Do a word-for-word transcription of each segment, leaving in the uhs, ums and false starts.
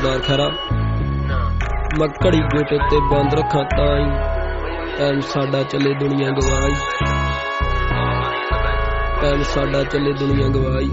सरदार खरा मैं घड़ी गोटे ते बंद रखा ताई टाइम साडा चले दुनिया गवाई टाइम साडा चले दुनिया गवाई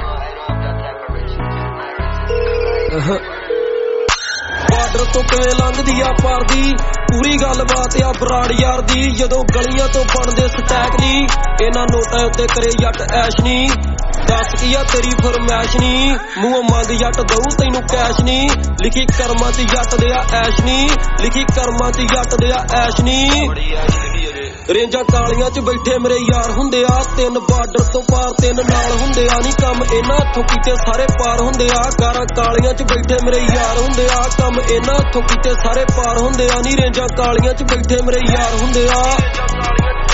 बार्डर तो किवें लंघदी आ पार दी पूरी गलबात आ बराड़ यार दी जदों गलियां तो बनदे स्टैक नी इन्हां नोटां उत्ते करे जट ऐश नी दस की आ तेरी फरमैश नी मूंह मंग जट दऊ तैनू कैश नी लिखी कर्मां च जट दे आ ऐश नी लिखी कर्मां च जट दे आ ऐश नी रेंजा कालियां च बैठे मेरे यार हुंदे आ तीन बार्डर तो पार तीन नाल हुंदे आ नी कम इन्हां हत्थों कीते सारे पार हुंदे आ कारां कालियां च बैठे मेरे यार हुंदे आ कम इन्हां हत्थों कीते सारे पार हुंदे आ नी रेंजा कालियां च बैठे मेरे यार हुंदे आ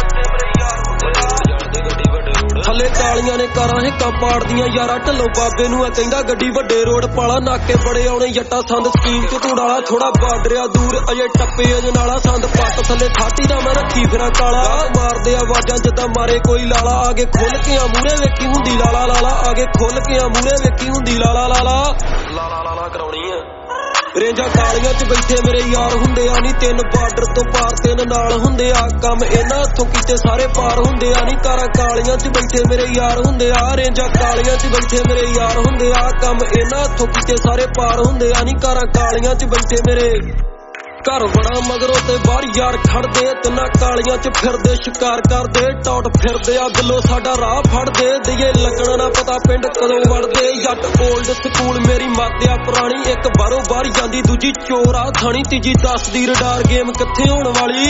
थले कालियां ने कारां हिक्कां पाड़दियां यारा ढल्लों बाबे नूं कहंदा गड्डी वड्डे रोड पाला नाके बड़े आउणे जट्टा संद स्कीम च धूड़ाला थोड़ा बार्डरिया दूर अजे टप्पे अजनाला संद पट्ट थले थाटी दा मैं रखी फिरां काला मारदे आवाजां जिद्दां मारे कोई लाला आगे खुल के आ मूहरे वेखी हुंदी लाला लाला आगे खुल के आ मूहरे वेखी हुंदी लाला लाला लाला लाला कराउणी आ रेंजा कालियां च बैठे मेरे यार हुंदे आ नी तीन बार्डर तो पार तीन नाल हुंदे आ कम इन्हां हत्थों कीते सारे पार हुंदे आ नी कारां कालियां च बैठे मेरे यार हुंदे आ रेंजा कालियां च बैठे मेरे यार हुंदे आ कम इन्हां हत्थों कीते सारे पार हुंदे आ नी कारां कालियां च बैठे मेरे घर बड़ा मगरों ते बाहर यार खड़दे तिन्ना कालियां च फिरदे शिकार करदे टौट फिरदे आ दिलों साडा राह फड़दे दईए लगण ना पता पिंड कदों वड़दे जट ओल्ड स्कूल मेरी मात्या पुरानी एक बारों बाहर जांदी दूजी चोर आ थानी तीजी दस दी रडार गेम कित्थे होण वाली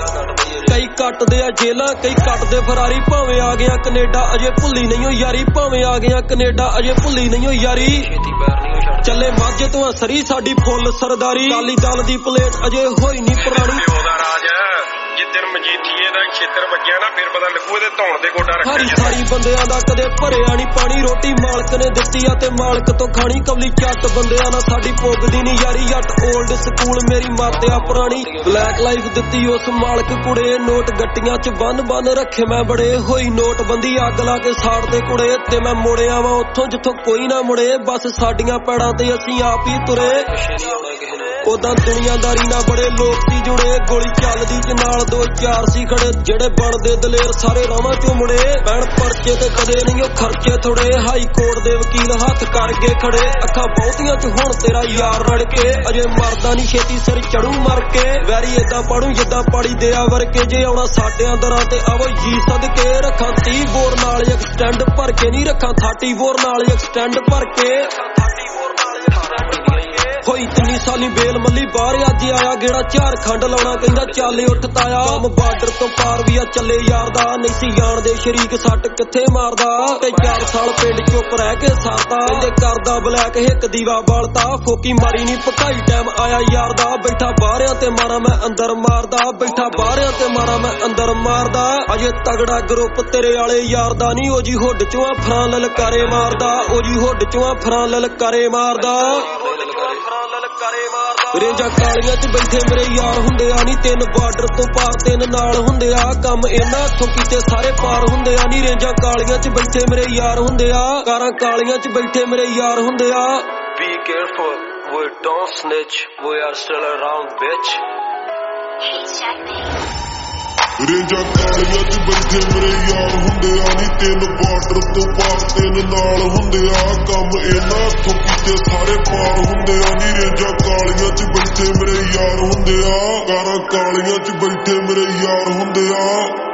कई कटदे आ जेलां कई कटदे फरारी भावें आ गया कनेडा अजे भुल्ली नहीं हो यारी भावें आ गया कनेडा अजे भुल्ली नहीं हो यारी चले माझे तो सरी साडी फुल सरदारी काली दल दी प्लेट अजे होई नहीं पुरानी जिद्दन मजीठीए दा छेतर वज्जिया ना फिर पता लगू इहदे धौण दे गोडा रखिया हरी सारी बंदियां दा कदे भरिया नहीं पानी रोटी मालक ने दित्ती आ ते मालक तो खानी कवली चट बंदियां ना साडी पुगदी नहीं यारी जट ओल्ड स्कूल मेरी मात्या पुरानी ब्लैक लाइफ दित्ती उस मालक कुड़े नोट गट्टियां च बन बन रखे मैं बड़े होई नोटबंदी अग ला के साड़ दे कुड़े ते मैं मुड़िया वां उत्थों जिथों कोई ना मुड़े बस साडियां पैड़ां ते असीं आप ही तुरे उदां दुनियादारी ना बड़े लोग सी जुड़े गोली चलदी च नाल दो चार सी खड़े जेड़े बनदे दलेर सारे रावां चों मुड़े पैण परचे ते कदे नहीं ओ खर्चे थोड़े हाई कोर्ट दे वकील हत्थ करके खड़े अखां बहुतियां च हुण तेरा यार रड़ के अजे मरदा नहीं छेती सिर चढ़ू मर के वैरी इदां पढ़ू जिद्दां पड़ी दिया वरके जे आउणा साडियां दरां ते आवो जी सदके रखां तीह बोर नाल एक्सटेंड भर के नहीं रखां थर्टी बोर नाल एक्सटेंड भर के होई तिन्नी साली बेल मल्ली बाहर अज आया गेड़ा झारखंड लाउणा कहंदा चल उठ ताया कम बार्डर तो पार भी आ चले यार दा नहीं सी जाणदे शरीक सट किथे मारदा ते चार साल पिंड चुप रह के सरदा ते करदा ब्लैक हिक दीवा बालता फोकी मारी नहीं भकाई टाइम आया यार दा बैठा बाहरियां ते मारा मैं अंदर मारदा बैठा बाहरियां ते मारा मैं अंदर मारदा अजे तगड़ा ग्रुप तेरे आले यार दा नहीं ओ जी हुड चों फरां ललकारे मारदा ओ जी हुड चों फरां ललकारे मारदा रेंजा कालियां च बैठे मेरे यार हुंदे आ नी तीन बार्डर तो पार तीन नाल हुंदे आ कम इन्हां हत्थों कीते सारे पार हुंदे आ नी रेंजा कालियां च बैठे मेरे यार हुंदे आ कारां कालियां च बैठे मेरे यार हुंदे आ Be careful, we don't snitch, we are still around, bitch. रेंजा कालियां च बैठे मेरे यार हुंदे आ नी तीन बार्डर तो पार तीन नाल हुंदे आ कम इन्हां हत्थों कीते सारे पार हुंदे आ नी रेंजा कालियां च बैठे मेरे यार हुंदे आ कारां कालियां च बैठे मेरे यार हुंदे आ